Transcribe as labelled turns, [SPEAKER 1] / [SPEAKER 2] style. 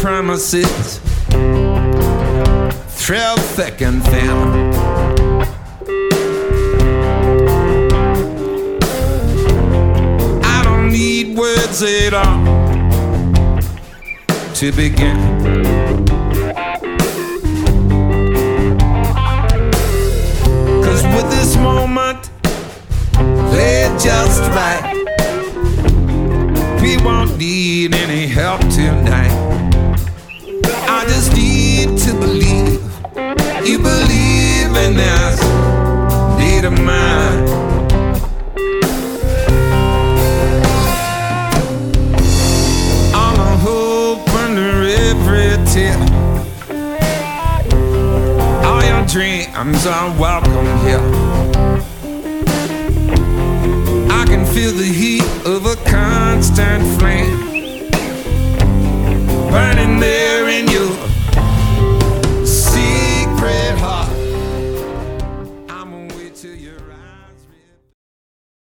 [SPEAKER 1] promises, thrill thick and thin. I don't need words at all to begin. Cause with this moment played just right, we won't need any help tonight. I just need to believe you believe in this need of mine. All the hope under every tear, all your dreams are welcome here. I can feel the heat of a